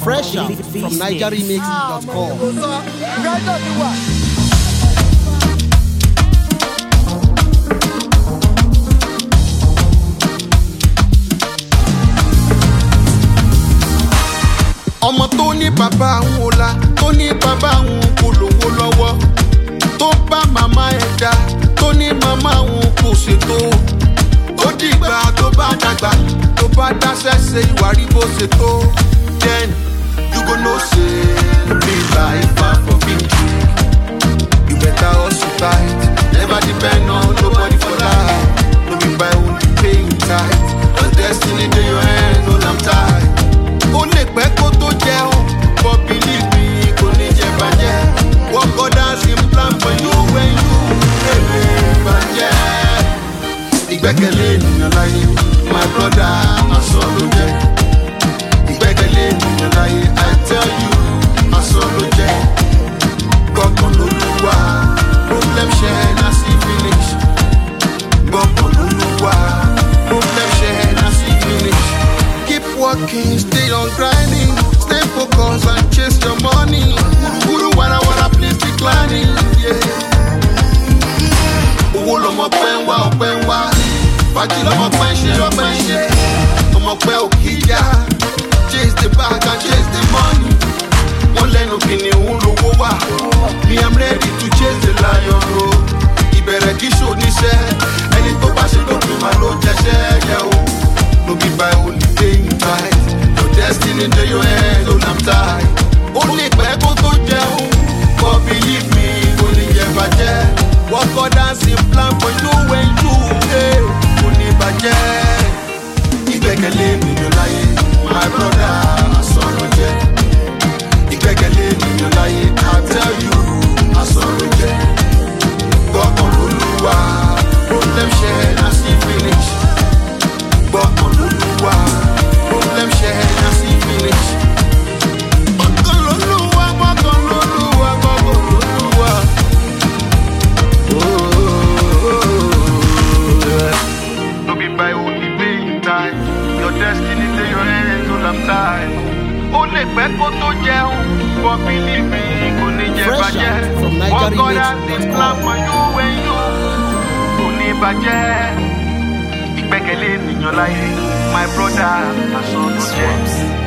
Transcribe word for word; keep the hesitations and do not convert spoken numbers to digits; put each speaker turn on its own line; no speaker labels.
Fresh out from niger remix dot com.
ọmọ tó ní bàbá àwọn ọ̀la tó ní bàbá àwọn kò lówó lọ́wọ́ tó bá màmá ẹ̀ dá tó ní màmá àwọn kò ṣètò ó dìgbà tó bá dàgbà tó bá dáṣẹ́ ṣe ìwà rí bó ṣe tó then you go know say real life far from being true. You better hustle tight, never depend on nobody for life. No be by only paying tight, cause destiny dey your hand, hold am tight. Ó lè pẹ́ kó tó jẹun, but believe me, kò ní jẹ bàjẹ́. What God has in plan for you when you èrè bàjẹ́. Ìgbẹ́kẹ̀lé ènìyàn láyé, my brother, àsọ ló jẹ́. Ìgbẹ́kẹ̀lé ènìyàn láyé, I tell you, àsọ ló jẹ́. Gbọ́kàn lÓlúwa, problem share na see finish. Gbọ́kàn lÓlúwa, problem share na see finish. Keep working, stay on grinding, stay focused and chase your money. Uru wara wara please declining, yeah. Owó lọmọ pẹ́ ń wá ọpẹ́ ń wá, fàájì lọmọ pẹ́ ń ṣe ọpẹ́ ń ṣe. Ọmọ pẹ́ ò kí yá, chase the bag and chase the money. Wọ́n lẹ́nu kìnìún lówó wà, me I'm ready to chase the lion o. Ìbẹ̀rẹ̀ kí ṣò níṣẹ́, ẹni tó bá ṣe lópin máa ló jẹ́ṣẹ́ yẹ o. No be by only paying tight. Your destiny to your hands, hold am tight. Only pẹ́ kó tó jẹun, but believe me, kò ní jẹ bàjẹ́. What God has in plan for you when you pay, kò ní bàjẹ́. Ìgbẹ́kẹ̀lé ènìyàn láyé, my brother, àsọ ló jẹ́. Ìgbẹ́kẹ̀lé ènìyàn láyé, I tell you, àsọ ló jẹ́. Gbọ́kàn lÓlúwa, problem share na see finish. Gbọ́kàn lÓlúwa, problem share na see finish. Gbọ́kàn lÓlúwa, gbọ́kàn lÓlúwa, gbọ́kàn lÓlúwa. No be by only paying time, your destiny dey your hands, hold am tight. Ó lè pẹ́ kó tó jẹun, but believe me, kò ní jẹ bàjẹ́. What God has in plan for you when you kò ní bàjẹ́. Ìgbẹ́kẹ̀lé ènìyàn láyé, my brother, àsọ ló jẹ́.